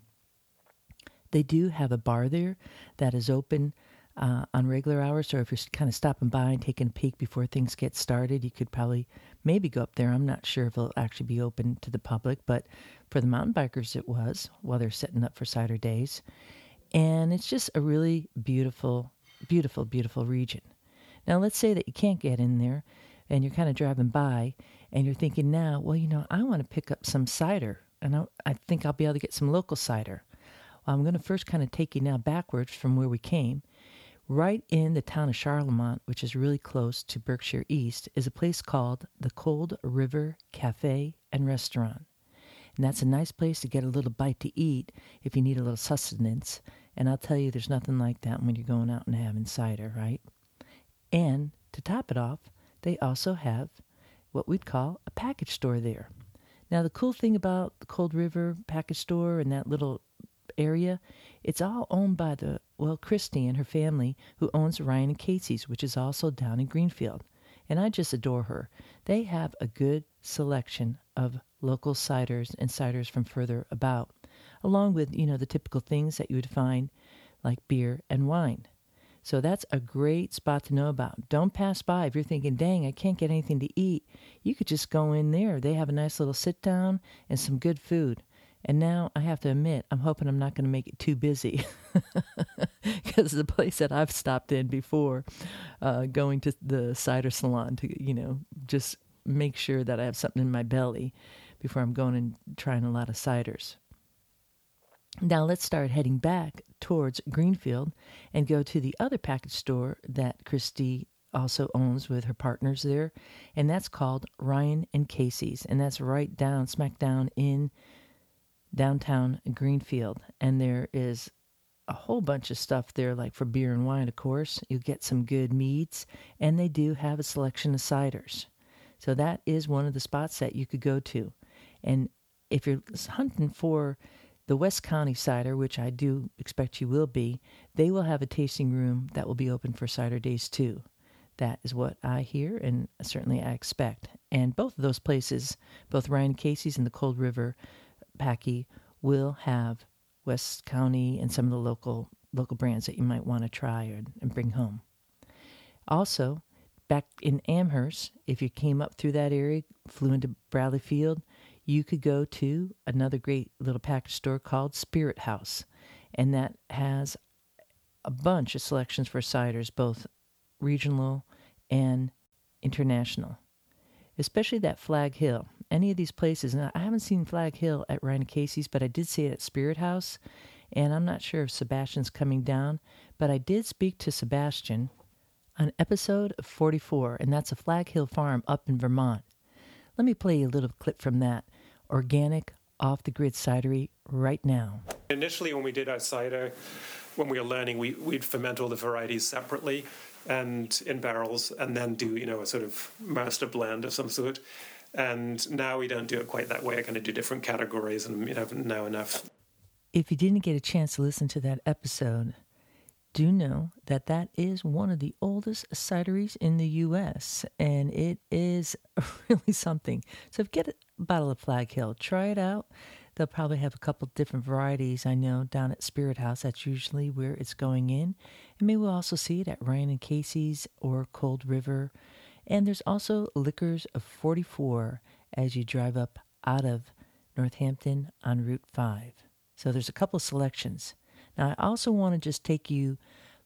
They do have a bar there that is open on regular hours, so if you're kind of stopping by and taking a peek before things get started, you could probably maybe go up there. I'm not sure if it'll actually be open to the public, but for the mountain bikers it was while they're setting up for cider days. And it's just a really beautiful, beautiful, beautiful region. Now let's say that you can't get in there and you're kind of driving by and you're thinking now, well, I want to pick up some cider, and I think I'll be able to get some local cider. Well, I'm going to first kind of take you now backwards from where we came. Right in the town of Charlemont, which is really close to Berkshire East, is a place called the Cold River Cafe and Restaurant. And that's a nice place to get a little bite to eat if you need a little sustenance. And I'll tell you, there's nothing like that when you're going out and having cider, right? And to top it off, they also have what we'd call a package store there. Now, the cool thing about the Cold River package store and that little area, it's all owned by Christy and her family, who owns Ryan and Casey's, which is also down in Greenfield. And I just adore her. They have a good selection of local ciders and ciders from further about, along with, the typical things that you would find like beer and wine. So that's a great spot to know about. Don't pass by if you're thinking, dang, I can't get anything to eat. You could just go in there. They have a nice little sit down and some good food. And now I have to admit, I'm hoping I'm not going to make it too busy, because the place that I've stopped in before, going to the cider salon to, just make sure that I have something in my belly before I'm going and trying a lot of ciders. Now let's start heading back towards Greenfield and go to the other package store that Christy also owns with her partners there, and that's called Ryan and Casey's, and that's right down, smack down in downtown Greenfield. And there is a whole bunch of stuff there, like for beer and wine, of course. You'll get some good meads, and they do have a selection of ciders. So that is one of the spots that you could go to. And if you're hunting for The West County Cider, which I do expect you will be, they will have a tasting room that will be open for cider days too. That is what I hear, and certainly I expect. And both of those places, both Ryan Casey's and the Cold River Packy, will have West County and some of the local brands that you might want to try and bring home. Also, back in Amherst, if you came up through that area, flew into Bradley Field, you could go to another great little package store called Spirit House. And that has a bunch of selections for ciders, both regional and international. Especially that Flag Hill. Any of these places, and I haven't seen Flag Hill at Ryan Casey's, but I did see it at Spirit House. And I'm not sure if Sebastian's coming down, but I did speak to Sebastian on episode 44, and that's a Flag Hill farm up in Vermont. Let me play you a little clip from that organic, off-the-grid cidery right now. Initially, when we did our cider, when we were learning, we'd ferment all the varieties separately and in barrels, and then do, a sort of master blend of some sort. And now we don't do it quite that way. I kind of do different categories, and now enough. If you didn't get a chance to listen to that episode, do know that that is one of the oldest cideries in the U.S., and it is really something. So get a bottle of Flag Hill. Try it out. They'll probably have a couple different varieties, I know, down at Spirit House. That's usually where it's going in. And maybe we'll also see it at Ryan and Casey's or Cold River. And there's also Liquors of 44 as you drive up out of Northampton on Route 5. So there's a couple selections. Now, I also want to just take you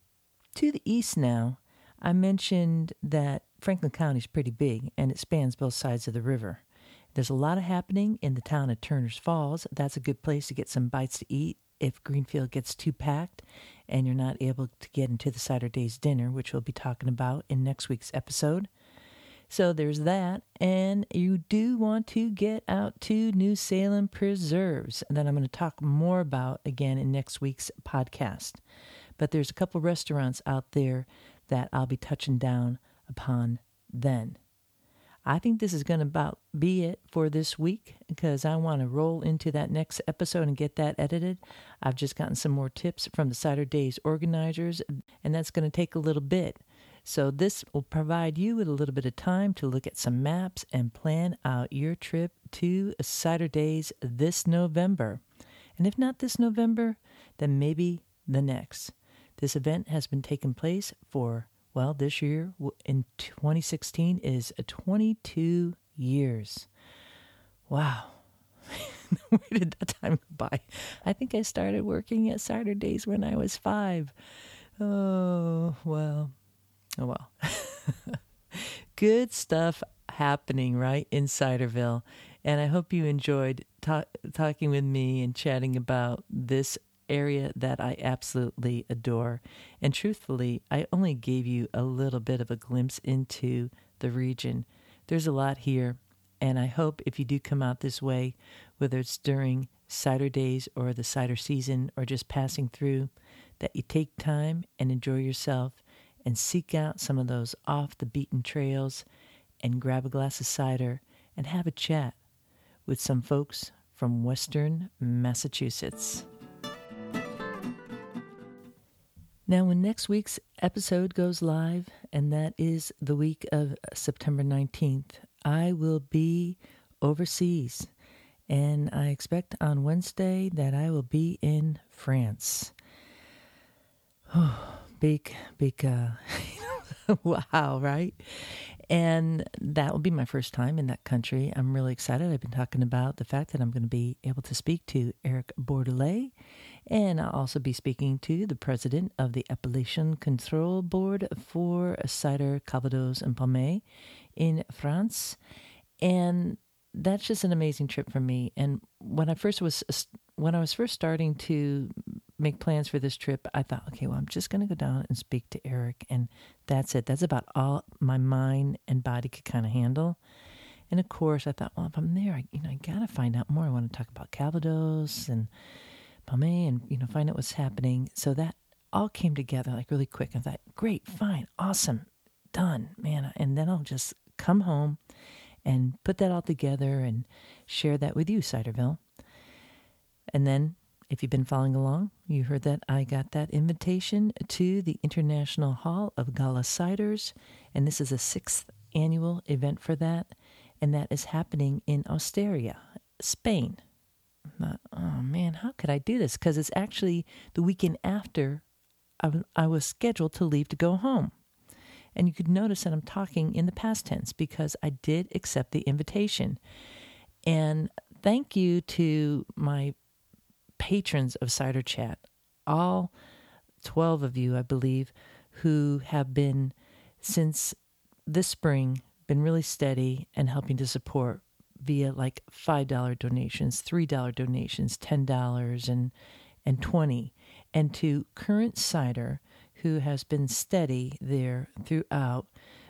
to the east now. I mentioned that Franklin County is pretty big, and it spans both sides of the river. There's a lot of happening in the town of Turner's Falls. That's a good place to get some bites to eat if Greenfield gets too packed and you're not able to get into the Cider Days dinner, which we'll be talking about in next week's episode. So there's that, and you do want to get out to New Salem Preserves, that I'm going to talk more about again in next week's podcast. But there's a couple restaurants out there that I'll be touching down upon then. I think this is going to about be it for this week, because I want to roll into that next episode and get that edited. I've just gotten some more tips from the Cider Days organizers, and that's going to take a little bit. So this will provide you with a little bit of time to look at some maps and plan out your trip to Cider Days this November. And if not this November, then maybe the next. This event has been taking place for, this year in 2016 is 22 years. Wow. Where did that time go by? I think I started working at Cider Days when I was 5. Oh, well. Good stuff happening right in Ciderville. And I hope you enjoyed talking with me and chatting about this area that I absolutely adore. And truthfully, I only gave you a little bit of a glimpse into the region. There's a lot here, and I hope if you do come out this way, whether it's during Cider Days or the cider season or just passing through, that you take time and enjoy yourself and seek out some of those off-the-beaten trails and grab a glass of cider and have a chat with some folks from Western Massachusetts. Now, when next week's episode goes live, and that is the week of September 19th, I will be overseas, and I expect on Wednesday that I will be in France. Big, wow, right? And that will be my first time in that country. I'm really excited. I've been talking about the fact that I'm going to be able to speak to Eric Bordelais, and I'll also be speaking to the president of the Appellation Control Board for Cider, Calvados, and Pommery in France. And that's just an amazing trip for me. And when I was first starting to make plans for this trip, I thought, okay, well, I'm just going to go down and speak to Eric, and that's it. That's about all my mind and body could kind of handle. And of course, I thought, well, if I'm there, I got to find out more. I want to talk about Calvados and Pommery and, find out what's happening. So that all came together like really quick. I thought, great, fine, awesome, done, man. And then I'll just come home and put that all together and share that with you, Ciderville. And then if you've been following along, you heard that I got that invitation to the International Hall of Gala Ciders, and this is a 6th annual event for that, and that is happening in Osteria, Spain. Oh man, how could I do this? Because it's actually the weekend after I was scheduled to leave to go home. And you could notice that I'm talking in the past tense because I did accept the invitation. And thank you to my patrons of Cider Chat, all 12 of you, I believe, who have been, since this spring, been really steady and helping to support via like $5 donations, $3 donations, $10 and $20. And to Current Cider, who has been steady there throughout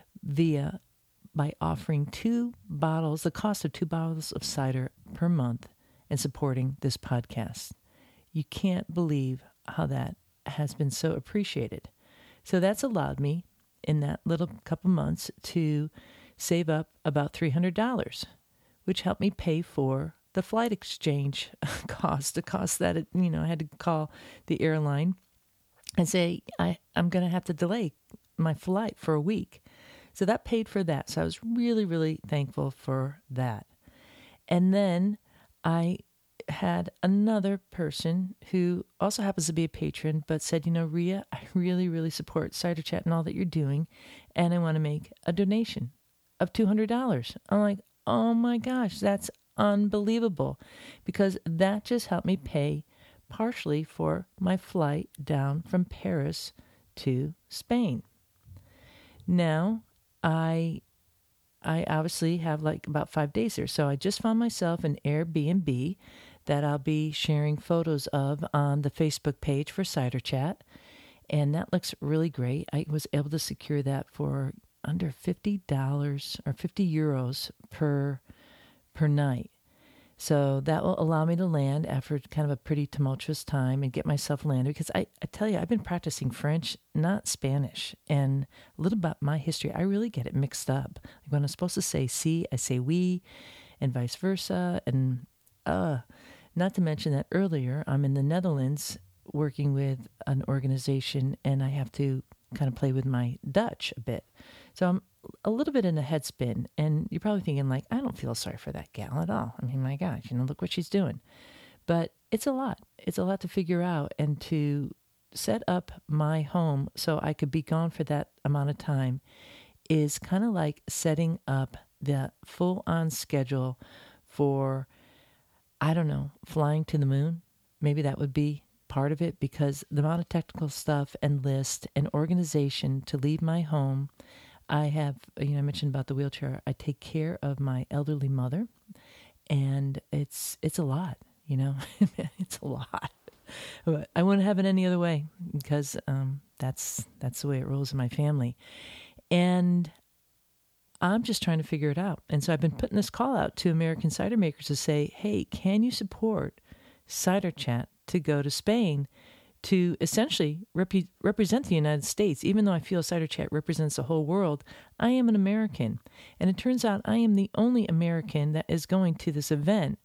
by offering 2 bottles, the cost of 2 bottles of cider per month, and supporting this podcast. You can't believe how that has been so appreciated. So that's allowed me in that little couple months to save up about $300, which helped me pay for the flight exchange cost, the cost that I had to call the airline and say, I'm going to have to delay my flight for a week. So that paid for that. So I was really, really thankful for that. And then I had another person who also happens to be a patron, but said, Rhea, I really, really support Cider Chat and all that you're doing, and I want to make a donation of $200. I'm like, oh my gosh, that's unbelievable, because that just helped me pay partially for my flight down from Paris to Spain. Now, I obviously have like about 5 days there, so I just found myself an Airbnb that I'll be sharing photos of on the Facebook page for Cider Chat, and that looks really great. I was able to secure that for under $50 or 50 euros per night. So that will allow me to land after kind of a pretty tumultuous time and get myself landed. Because I tell you, I've been practicing French, not Spanish. And a little about my history, I really get it mixed up. Like when I'm supposed to say si, I say oui, and vice versa. And not to mention that earlier, I'm in the Netherlands working with an organization, and I have to kind of play with my Dutch a bit. So I'm a little bit in a head spin, and you're probably thinking, like, I don't feel sorry for that gal at all. I mean, my gosh, look what she's doing. But it's a lot. It's a lot to figure out, and to set up my home so I could be gone for that amount of time is kind of like setting up the full-on schedule for, I don't know, flying to the moon. Maybe that would be part of it, because the amount of technical stuff and list and organization to leave my home. I have, I mentioned about the wheelchair. I take care of my elderly mother, and it's a lot, it's a lot. But I wouldn't have it any other way, because that's the way it rolls in my family. And I'm just trying to figure it out. And so I've been putting this call out to American cider makers to say, hey, can you support Cider Chat to go to Spain to essentially represent the United States? Even though I feel Cider Chat represents the whole world, I am an American. And it turns out I am the only American that is going to this event,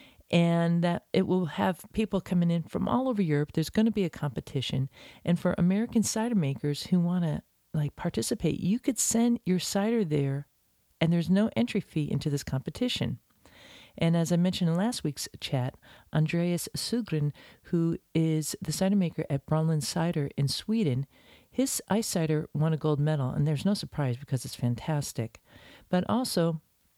and that it will have people coming in from all over Europe. There's going to be a competition. And for American cider makers who want to participate, you could send your cider there, and there's no entry fee into this competition. And as I mentioned in last week's chat, Andreas Sugren, who is the cider maker at Brunlund Cider in Sweden, his ice cider won a gold medal, and there's no surprise because it's fantastic. But also,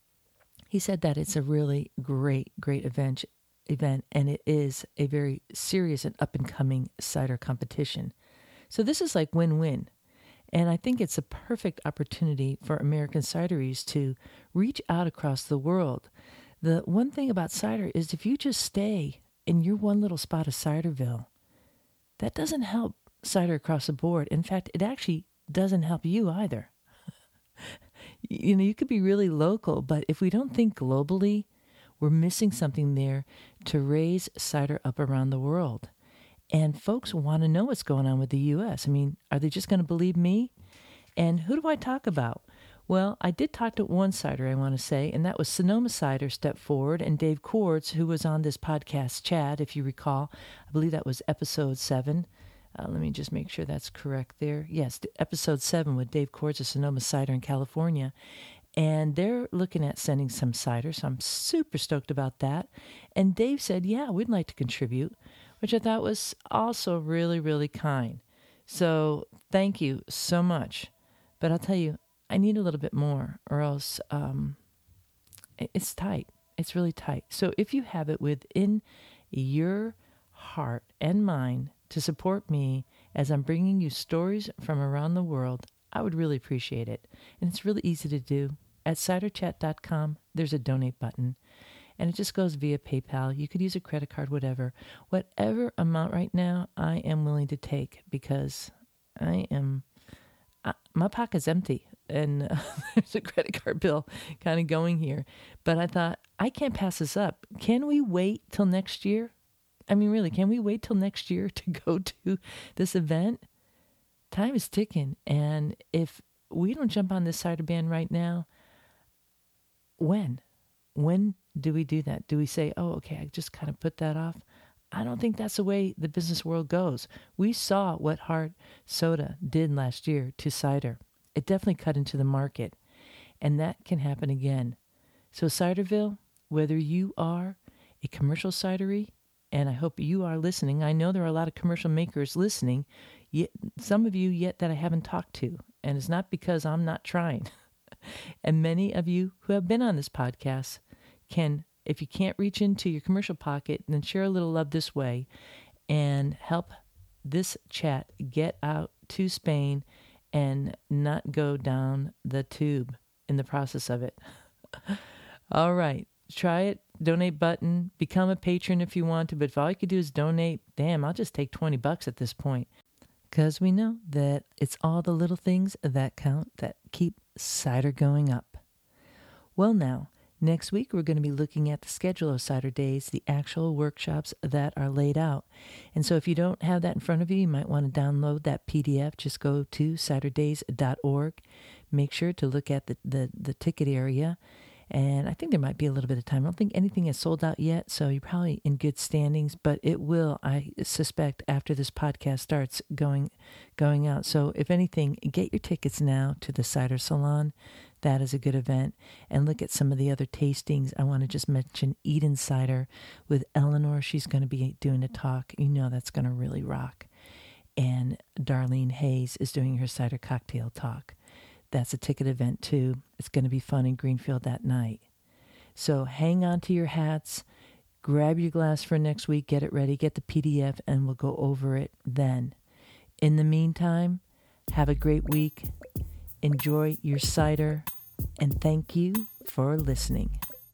he said that it's a really great event, and it is a very serious and up-and-coming cider competition. So this is like win-win. And I think it's a perfect opportunity for American cideries to reach out across the world. The one thing about cider is if you just stay in your one little spot of Ciderville, that doesn't help cider across the board. In fact, it actually doesn't help you either. You could be really local, but if we don't think globally, we're missing something there to raise cider up around the world. And folks want to know what's going on with the U.S. I mean, are they just going to believe me? And who do I talk about? Well, I did talk to one cider, I want to say, and that was Sonoma Cider stepped forward, and Dave Cords, who was on this podcast, Chad, if you recall. I believe that was episode 7. Let me just make sure that's correct there. Yes, episode 7 with Dave Cords of Sonoma Cider in California. And they're looking at sending some cider, so I'm super stoked about that. And Dave said, yeah, we'd like to contribute, which I thought was also really, really kind. So thank you so much. But I'll tell you, I need a little bit more, or else it's tight. It's really tight. So if you have it within your heart and mind to support me as I'm bringing you stories from around the world, I would really appreciate it. And it's really easy to do. At ciderchat.com, there's a donate button, and it just goes via PayPal. You could use a credit card, whatever. Whatever amount right now, I am willing to take, because my pocket's empty, and there's a credit card bill kind of going here. But I thought, I can't pass this up. Can we wait till next year? I mean, really, can we wait till next year to go to this event? Time is ticking, and if we don't jump on this cider band right now, when do we do that? Do we say, oh, okay, I just kind of put that off? I don't think that's the way the business world goes. We saw what hard soda did last year to cider. It definitely cut into the market, and that can happen again. So Ciderville, whether you are a commercial cidery, and I hope you are listening. I know there are a lot of commercial makers listening, yet some of you yet that I haven't talked to, and it's not because I'm not trying. And many of you who have been on this podcast can, if you can't reach into your commercial pocket, then share a little love this way and help this chat get out to Spain and not go down the tube in the process of it. All right. Try it. Donate button. Become a patron if you want to. But if all you could do is donate, damn, I'll just take $20 at this point. Because we know that it's all the little things that count that keep cider going up. Well, now, next week we're going to be looking at the schedule of Cider Days, the actual workshops that are laid out. And so if you don't have that in front of you, you might want to download that PDF. Just go to ciderdays.org. Make sure to look at the ticket area. And I think there might be a little bit of time. I don't think anything is sold out yet, so you're probably in good standings, but it will, I suspect, after this podcast starts going out. So if anything, get your tickets now to the Cider Salon. That is a good event. And look at some of the other tastings. I want to just mention Eden Cider with Eleanor. She's going to be doing a talk. You know that's going to really rock. And Darlene Hayes is doing her cider cocktail talk. That's a ticket event, too. It's going to be fun in Greenfield that night. So hang on to your hats. Grab your glass for next week. Get it ready. Get the PDF, and we'll go over it then. In the meantime, have a great week. Enjoy your cider, and thank you for listening.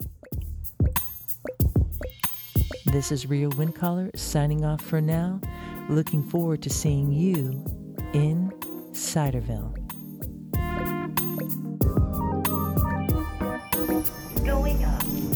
This is Ria Windcaller signing off for now. Looking forward to seeing you in Ciderville. Going up.